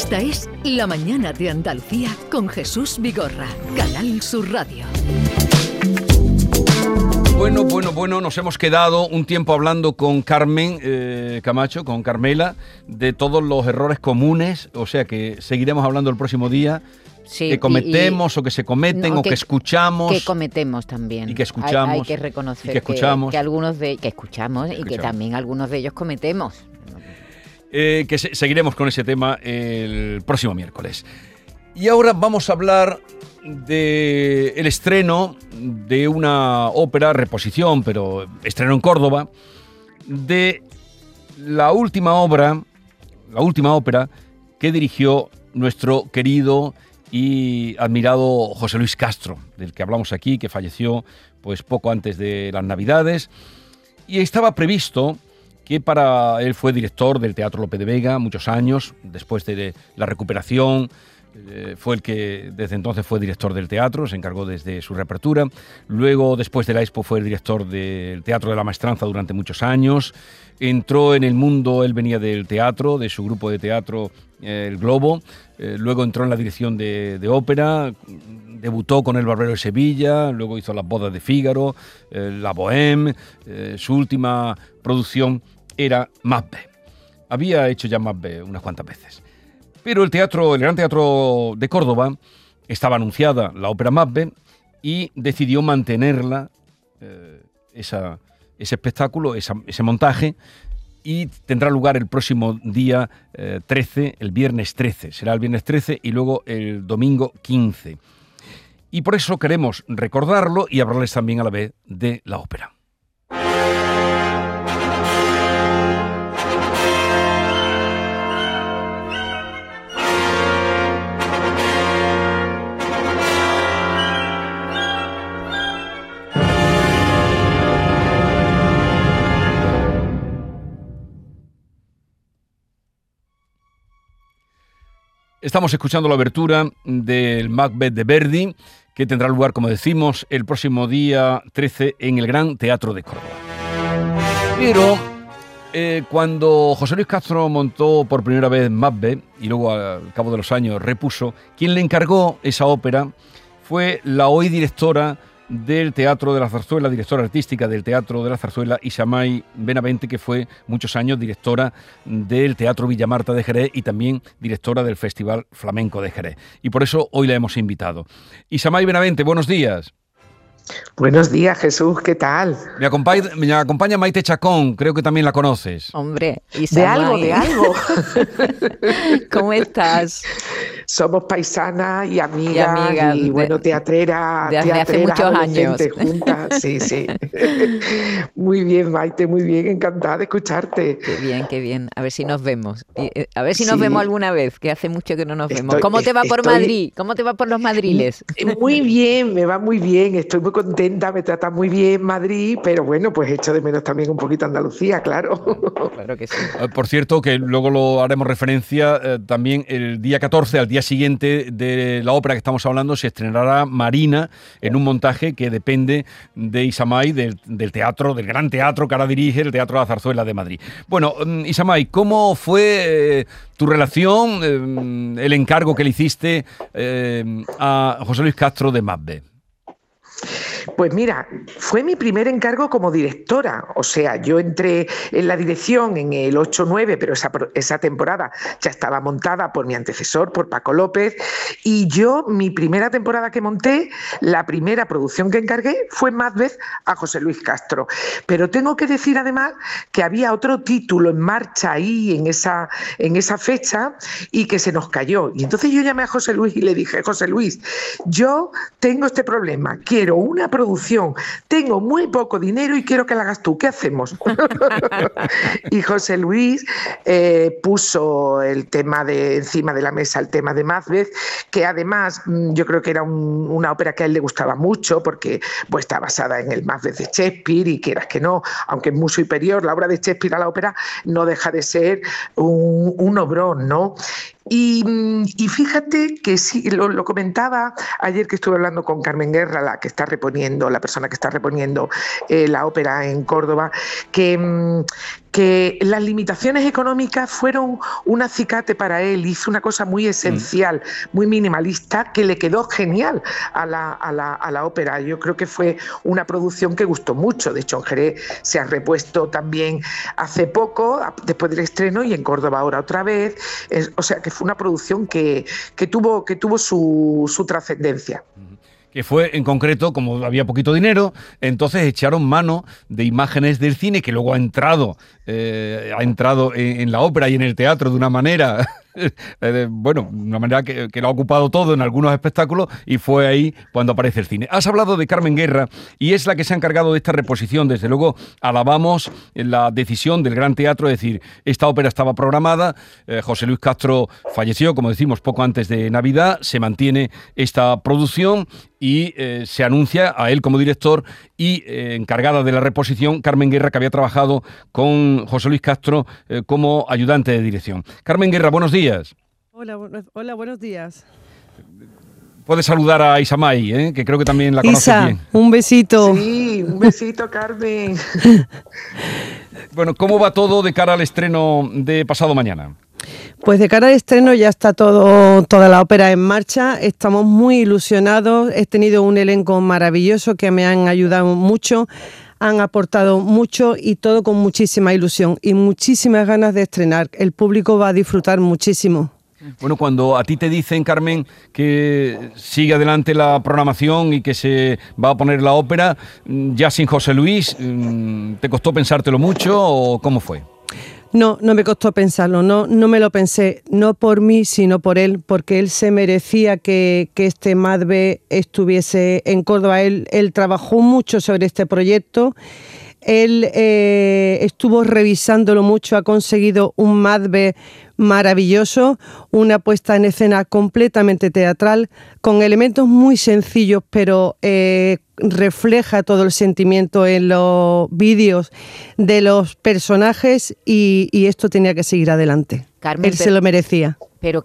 Esta es La Mañana de Andalucía con Jesús Vigorra, Canal Sur Radio. Bueno, nos hemos quedado un tiempo hablando con Carmen Camacho, con Carmela, de todos los errores comunes, o sea que seguiremos hablando el próximo día. Sí, que cometemos o que se cometen o que escuchamos. Que cometemos también. Y que escuchamos. Hay que reconocer que algunos de que escuchamos y que también algunos de ellos cometemos. Seguiremos con ese tema el próximo miércoles. Y ahora vamos a hablar del estreno de una ópera, reposición, pero estreno en Córdoba, de la última ópera que dirigió nuestro querido y admirado José Luis Castro, del que hablamos aquí, que falleció pues poco antes de las Navidades, y estaba previsto que él fue director del Teatro Lope de Vega muchos años, después de la recuperación, fue el que desde entonces fue director del teatro, se encargó desde su reapertura. Luego, después de la Expo, fue el director del Teatro de la Maestranza durante muchos años. Entró en el mundo, él venía del teatro, de su grupo de teatro El Globo. Luego entró en la dirección de ópera, debutó con El Barbero de Sevilla, luego hizo Las Bodas de Fígaro, La Bohème. Su última producción era Macbeth. Había hecho ya Macbeth unas cuantas veces. Pero el Gran Teatro de Córdoba, estaba anunciada la ópera Macbeth y decidió mantenerla, ese espectáculo, ese montaje, y tendrá lugar el próximo día 13, el viernes 13. Será el viernes 13 y luego el domingo 15. Y por eso queremos recordarlo y hablarles también a la vez de la ópera. Estamos escuchando la abertura del Macbeth de Verdi, que tendrá lugar, como decimos, el próximo día 13 en el Gran Teatro de Córdoba. Pero cuando José Luis Castro montó por primera vez Macbeth, y luego al cabo de los años repuso, quien le encargó esa ópera fue la hoy directora del Teatro de la Zarzuela, directora artística del Teatro de la Zarzuela, Isamay Benavente, que fue muchos años directora del Teatro Villa Marta de Jerez y también directora del Festival Flamenco de Jerez. Y por eso hoy la hemos invitado. Isamay Benavente, buenos días. Buenos días, Jesús, ¿qué tal? Me acompaña Maite Chacón, creo que también la conoces. Hombre, Isamay. De algo. ¿Cómo estás? Somos paisanas y amigas y bueno, teatreras. Desde hace muchos años. Juntas. Sí. Muy bien, Maite, muy bien, encantada de escucharte. Qué bien. A ver si nos vemos. A ver si nos vemos alguna vez, que hace mucho que no nos vemos. ¿Cómo te va por Madrid? ¿Cómo te va por los madriles? Muy bien, me va muy bien. Estoy muy contenta, me trata muy bien Madrid, pero bueno, pues echo de menos también un poquito Andalucía, claro. Claro que sí. Por cierto, que luego lo haremos referencia, también el día 14, al día siguiente de la ópera que estamos hablando, se estrenará Marina en un montaje que depende de Isamay, del teatro, del gran teatro que ahora dirige, el Teatro de la Zarzuela de Madrid. Bueno, Isamay, ¿cómo fue tu relación, el encargo que le hiciste a José Luis Castro de Macbeth? Pues mira, fue mi primer encargo como directora, o sea, yo entré en la dirección en el 8-9, pero esa temporada ya estaba montada por mi antecesor, por Paco López, y yo, mi primera temporada que monté, la primera producción que encargué fue Macbeth a José Luis Castro, pero tengo que decir además que había otro título en marcha ahí en esa fecha y que se nos cayó, y entonces yo llamé a José Luis y le dije, José Luis, yo tengo este problema, quiero una producción, tengo muy poco dinero y quiero que la hagas tú, ¿qué hacemos? Y José Luis puso el tema encima de la mesa, el tema de Macbeth, que además yo creo que era una ópera que a él le gustaba mucho porque pues, está basada en el Macbeth de Shakespeare y quieras que no, aunque es muy superior, la obra de Shakespeare a la ópera no deja de ser un obrón, ¿no? Y fíjate que sí, lo comentaba ayer que estuve hablando con Carmen Guerra, la persona que está reponiendo la ópera en Córdoba, que que las limitaciones económicas fueron un acicate para él. Hizo una cosa muy esencial, muy minimalista, que le quedó genial a la ópera. Yo creo que fue una producción que gustó mucho. De hecho, en Jerez se ha repuesto también hace poco, después del estreno, y en Córdoba ahora otra vez. O sea, que fue una producción que tuvo su trascendencia. Que fue, en concreto, como había poquito dinero, entonces echaron mano de imágenes del cine, que luego ha entrado en la ópera y en el teatro de una manera, una manera que lo ha ocupado todo en algunos espectáculos, y fue ahí cuando aparece el cine. Has hablado de Carmen Guerra, y es la que se ha encargado de esta reposición. Desde luego, alabamos la decisión del Gran Teatro, es decir, esta ópera estaba programada, José Luis Castro falleció, como decimos, poco antes de Navidad, se mantiene esta producción y se anuncia a él como director y encargada de la reposición Carmen Guerra, que había trabajado con José Luis Castro como ayudante de dirección. Carmen Guerra, buenos días. Hola, buenos días. Puedes saludar a Isamay, que creo que también la conoces Isa, bien. un besito. Sí, un besito, Carmen. Bueno, ¿cómo va todo de cara al estreno de pasado mañana? Pues de cara al estreno ya está toda la ópera en marcha, estamos muy ilusionados, he tenido un elenco maravilloso que me han ayudado mucho, han aportado mucho y todo con muchísima ilusión y muchísimas ganas de estrenar. El público va a disfrutar muchísimo. Bueno, cuando a ti te dicen, Carmen, que sigue adelante la programación y que se va a poner la ópera, ya sin José Luis, ¿te costó pensártelo mucho o cómo fue? No me costó pensarlo, no me lo pensé, no por mí, sino por él, porque él se merecía que este Macbeth estuviese en Córdoba. Él trabajó mucho sobre este proyecto, él estuvo revisándolo mucho, ha conseguido un Macbeth maravilloso, una puesta en escena completamente teatral, con elementos muy sencillos, pero refleja todo el sentimiento en los vídeos de los personajes y esto tenía que seguir adelante. Carmen, él se lo merecía. Pero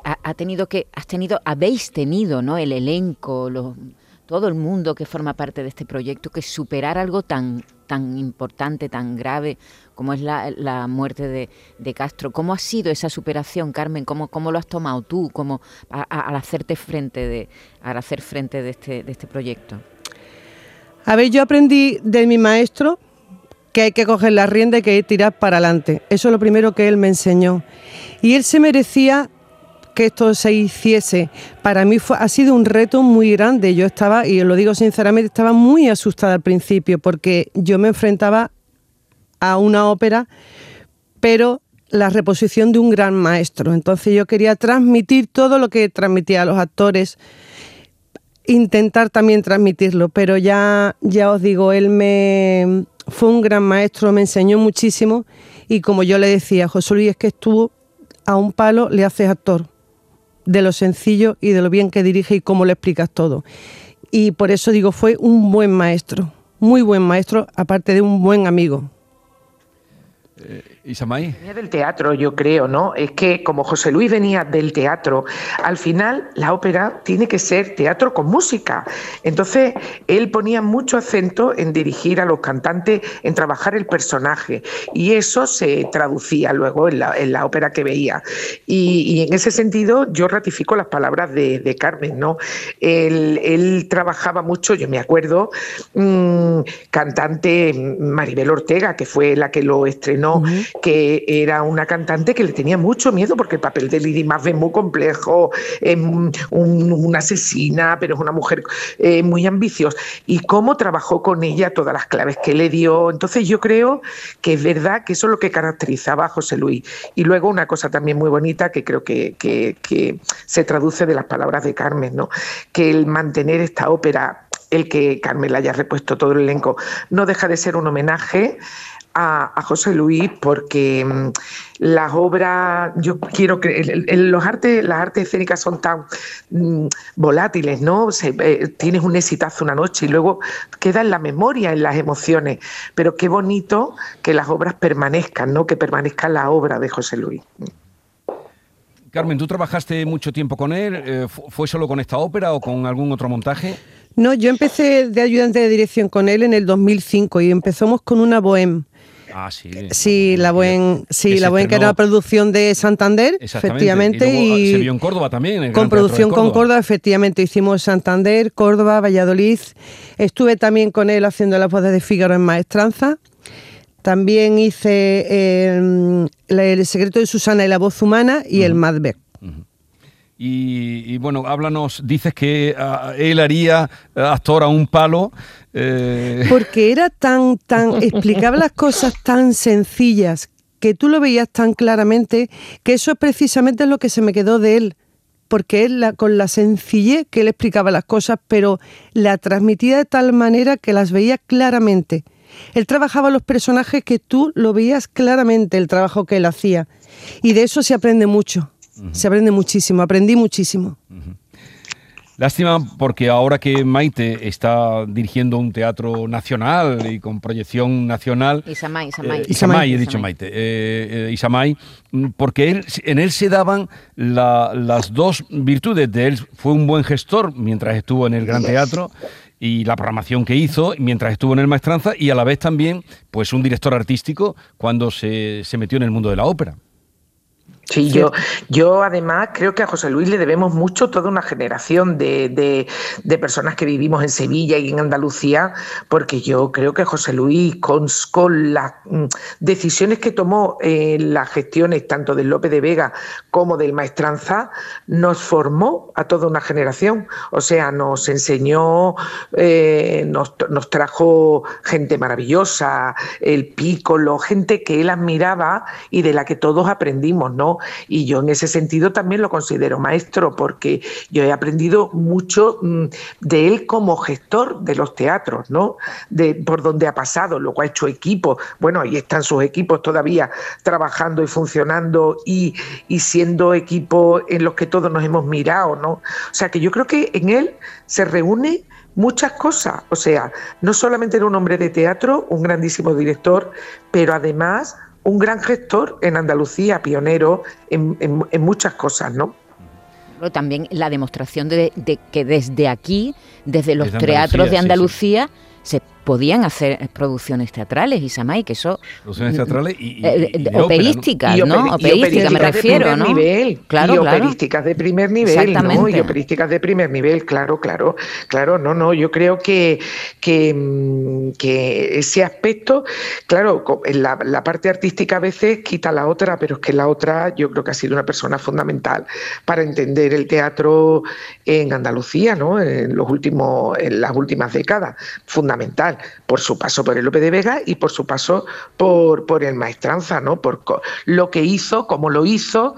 habéis tenido, ¿no?, el elenco, todo el mundo que forma parte de este proyecto, que superar algo tan importante, tan grave como es la muerte de Castro. ¿Cómo ha sido esa superación, Carmen? ¿Cómo lo has tomado tú al hacer frente de este proyecto? A ver, yo aprendí de mi maestro que hay que coger la rienda y que hay que tirar para adelante. Eso es lo primero que él me enseñó. Y él se merecía que esto se hiciese. Para mí ha sido un reto muy grande. Yo estaba, y os lo digo sinceramente, estaba muy asustada al principio porque yo me enfrentaba a una ópera, pero la reposición de un gran maestro. Entonces yo quería transmitir todo lo que transmitía a los actores, intentar también transmitirlo, pero ya os digo, él fue un gran maestro, me enseñó muchísimo y como yo le decía, José Luis, es que estuvo a un palo, le haces actor, de lo sencillo y de lo bien que dirige y cómo le explicas todo. Y por eso digo, fue un buen maestro, muy buen maestro, aparte de un buen amigo. Isamay. Venía del teatro, yo creo, ¿no? Es que como José Luis venía del teatro, al final la ópera tiene que ser teatro con música. Entonces, él ponía mucho acento en dirigir a los cantantes, en trabajar el personaje, y eso se traducía luego en la ópera que veía. Y en ese sentido, yo ratifico las palabras de Carmen, ¿no? Él trabajaba mucho, yo me acuerdo, cantante Maribel Ortega, que fue la que lo estrenó, que era una cantante que le tenía mucho miedo porque el papel de Lady Macbeth es muy complejo, es una asesina, pero es una mujer muy ambiciosa. Y cómo trabajó con ella, todas las claves que le dio. Entonces yo creo que es verdad que eso es lo que caracterizaba a José Luis. Y luego una cosa también muy bonita que creo que se traduce de las palabras de Carmen, ¿no? Que el mantener esta ópera, el que Carmen le haya repuesto todo el elenco, no deja de ser un homenaje a José Luis, porque las obras, yo quiero que las artes escénicas son tan volátiles, ¿no? Tienes un exitazo una noche y luego queda en la memoria, en las emociones, pero qué bonito que las obras permanezcan, ¿no? Que permanezca la obra de José Luis. Carmen, ¿tú trabajaste mucho tiempo con él? ¿Fue solo con esta ópera o con algún otro montaje? No, yo empecé de ayudante de dirección con él en el 2005 y empezamos con una bohème. Ah, sí. Sí, La Buen, se La Buen, que era estrenó. la producción de Santander, efectivamente. Y luego se vio en Córdoba también. En el Con Gran Teatro de producción con Córdoba, efectivamente. Hicimos Santander, Córdoba, Valladolid. Estuve también con él haciendo las voces de Fígaro en Maestranza. También hice El secreto de Susana y La voz humana y el Macbeth. Y bueno, háblanos, dices que él haría actor a un palo. Porque era explicaba las cosas tan sencillas, que tú lo veías tan claramente, que eso precisamente es lo que se me quedó de él. Porque él, con la sencillez que él explicaba las cosas, pero la transmitía de tal manera que las veía claramente. Él trabajaba los personajes que tú lo veías claramente, el trabajo que él hacía. Y de eso se aprende mucho. Se aprende muchísimo, aprendí muchísimo. Lástima porque ahora que Maite está dirigiendo un teatro nacional y con proyección nacional... Isamay, he dicho Maite. Isamay, porque en él se daban las dos virtudes de él. Fue un buen gestor mientras estuvo en el Gran Teatro y la programación que hizo mientras estuvo en el Maestranza, y a la vez también pues un director artístico cuando se metió en el mundo de la ópera. Sí, yo además creo que a José Luis le debemos mucho, toda una generación de personas que vivimos en Sevilla y en Andalucía, porque yo creo que José Luis, con las decisiones que tomó en las gestiones tanto del Lope de Vega como del Maestranza, nos formó a toda una generación. O sea, nos enseñó, nos trajo gente maravillosa, el Pícolo, gente que él admiraba y de la que todos aprendimos, ¿no? Y yo en ese sentido también lo considero maestro, porque yo he aprendido mucho de él como gestor de los teatros, ¿no? Por donde ha pasado, luego ha hecho equipos, bueno, ahí están sus equipos todavía trabajando y funcionando y siendo equipos en los que todos nos hemos mirado, ¿no? O sea que yo creo que en él se reúne muchas cosas, o sea, no solamente era un hombre de teatro, un grandísimo director, pero además un gran gestor en Andalucía, pionero en muchas cosas, ¿no? Pero también la demostración de que desde aquí, desde los Desde teatros de Andalucía, Andalucía, se podían hacer producciones teatrales, Isamay, que eso... Producciones teatrales y operísticas, ópera, ¿no? Operísticas me refiero, ¿no? Claro, operísticas de primer nivel, exactamente, ¿no? Y operísticas de primer nivel, claro, no, yo creo que ese aspecto, claro, la parte artística a veces quita la otra, pero es que la otra yo creo que ha sido una persona fundamental para entender el teatro en Andalucía, ¿no? En las últimas décadas, fundamental, por su paso por el Lope de Vega y por su paso por el Maestranza, ¿no? Por lo que hizo, cómo lo hizo,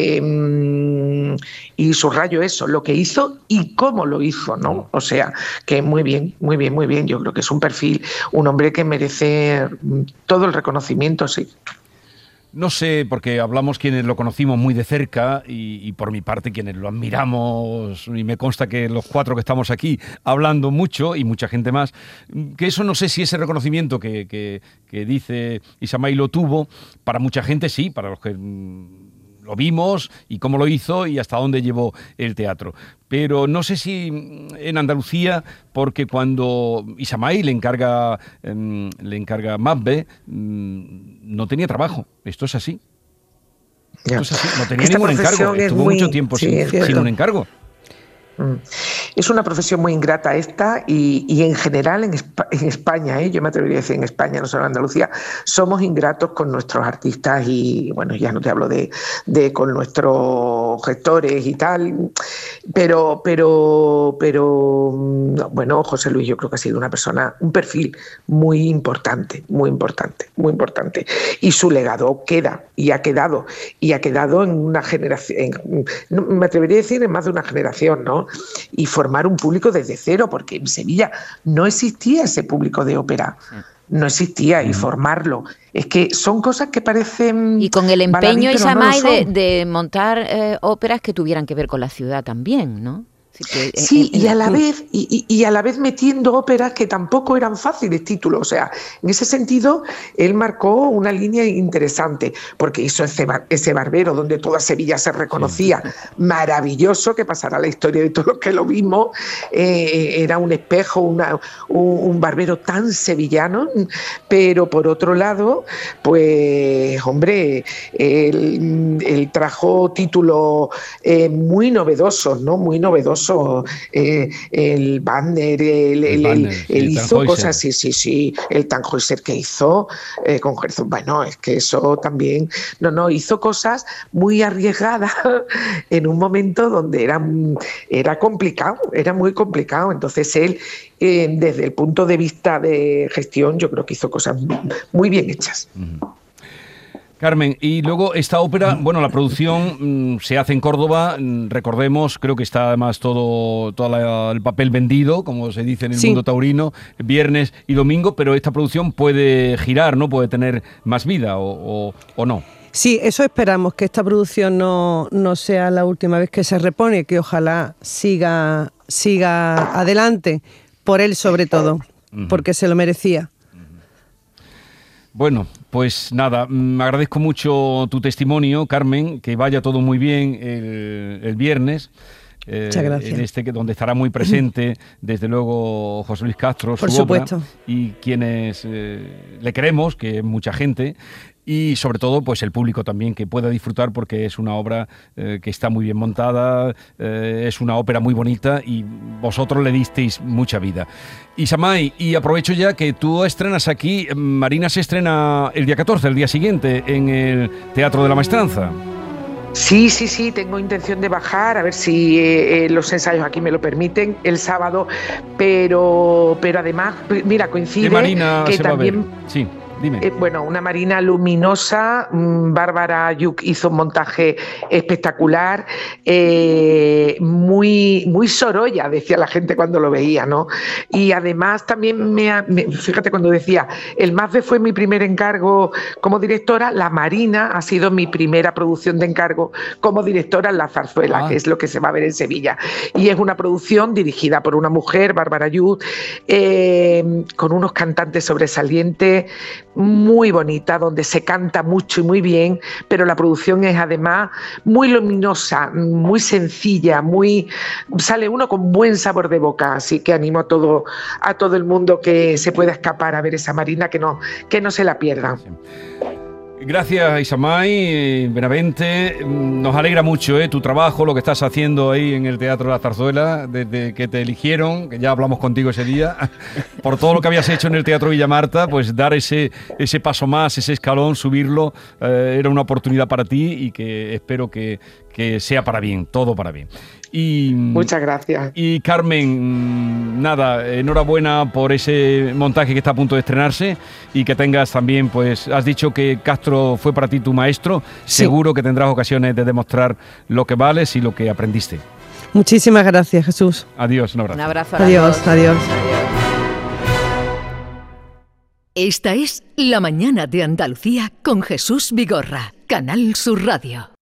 y subrayo eso, lo que hizo y cómo lo hizo, ¿no? O sea, que muy bien, yo creo que es un perfil, un hombre que merece todo el reconocimiento, sí. No sé, porque hablamos quienes lo conocimos muy de cerca y por mi parte quienes lo admiramos, y me consta que los cuatro que estamos aquí hablando mucho y mucha gente más, que eso no sé si ese reconocimiento que dice Isamay lo tuvo, para mucha gente sí, para los que lo vimos y cómo lo hizo y hasta dónde llevó el teatro. Pero no sé si en Andalucía, porque cuando Isamay le encarga Macbeth, no tenía trabajo. Esto es así. Esto es así. No tenía ningún encargo. Estuvo mucho tiempo sin un encargo. Es una profesión muy ingrata esta y en general en España, yo me atrevería a decir en España, no solo en Andalucía, somos ingratos con nuestros artistas y bueno, ya no te hablo de con nuestros gestores y tal, pero bueno, José Luis yo creo que ha sido una persona, un perfil muy importante y su legado queda y ha quedado en una generación, me atrevería a decir en más de una generación, ¿no? Y formar un público desde cero, porque en Sevilla no existía ese público de ópera, no existía, y formarlo. Es que son cosas que parecen... Y con el empeño, baladí, Isamay, no de montar óperas que tuvieran que ver con la ciudad también, ¿no? Sí, y a la vez y a la vez metiendo óperas que tampoco eran fáciles títulos. O sea, en ese sentido, él marcó una línea interesante, porque hizo ese Barbero donde toda Sevilla se reconocía, maravilloso, que pasará la historia de todos los que lo vimos. Era un espejo, un Barbero tan sevillano, pero por otro lado, pues, hombre, él trajo títulos muy novedosos, ¿no? Muy novedosos. El Wagner, él hizo cosas, sí, el Tannhäuser que hizo con Herzog, bueno, es que eso también, hizo cosas muy arriesgadas en un momento donde era complicado, era muy complicado. Entonces él, desde el punto de vista de gestión, yo creo que hizo cosas muy bien hechas. Carmen, y luego esta ópera, bueno, la producción se hace en Córdoba, recordemos, creo que está además todo el papel vendido, como se dice en el mundo taurino, viernes y domingo, pero esta producción puede girar, ¿no? Puede tener más vida o no. Sí, eso esperamos, que esta producción no sea la última vez que se repone, que ojalá siga adelante, por él sobre todo, porque se lo merecía. Bueno, pues nada, agradezco mucho tu testimonio, Carmen, que vaya todo muy bien el viernes. Muchas gracias. Donde estará muy presente, desde luego, José Luis Castro, por su supuesto. obra, y quienes le queremos, que es mucha gente, y sobre todo pues el público también que pueda disfrutar, porque es una obra que está muy bien montada, es una ópera muy bonita y vosotros le disteis mucha vida. Isamay, y aprovecho ya que tú estrenas aquí, Marina se estrena el día 14, el día siguiente, en el Teatro de la Maestranza. Sí, tengo intención de bajar, a ver si los ensayos aquí me lo permiten el sábado, pero además, mira, coincide ¿Qué Marina que se también... va a ver? Sí. Dime. Bueno, una Marina luminosa, Bárbara Ayuk hizo un montaje espectacular, muy Sorolla, decía la gente cuando lo veía, ¿no? Y además también, fíjate cuando decía, el Macbeth fue mi primer encargo como directora, la Marina ha sido mi primera producción de encargo como directora en La Zarzuela, que es lo que se va a ver en Sevilla. Y es una producción dirigida por una mujer, Bárbara Ayuk, con unos cantantes sobresalientes, muy bonita, donde se canta mucho y muy bien, pero la producción es además muy luminosa, muy sencilla, sale uno con buen sabor de boca, así que animo a todo el mundo que se pueda escapar a ver esa Marina, que no se la pierdan. Sí. Gracias, Isamay Benavente. Nos alegra mucho tu trabajo, lo que estás haciendo ahí en el Teatro de la Zarzuela, desde que te eligieron, que ya hablamos contigo ese día, por todo lo que habías hecho en el Teatro Villa Marta, pues dar ese paso más, ese escalón, subirlo, era una oportunidad para ti y que espero que sea para bien, todo para bien. Muchas gracias. Y Carmen, nada, enhorabuena por ese montaje que está a punto de estrenarse y que tengas también, pues, has dicho que Castro fue para ti tu maestro, sí. Seguro que tendrás ocasiones de demostrar lo que vales y lo que aprendiste. Muchísimas gracias, Jesús. Adiós, un abrazo. Un abrazo. Adiós. Esta es La Mañana de Andalucía con Jesús Vigorra, Canal Sur Radio.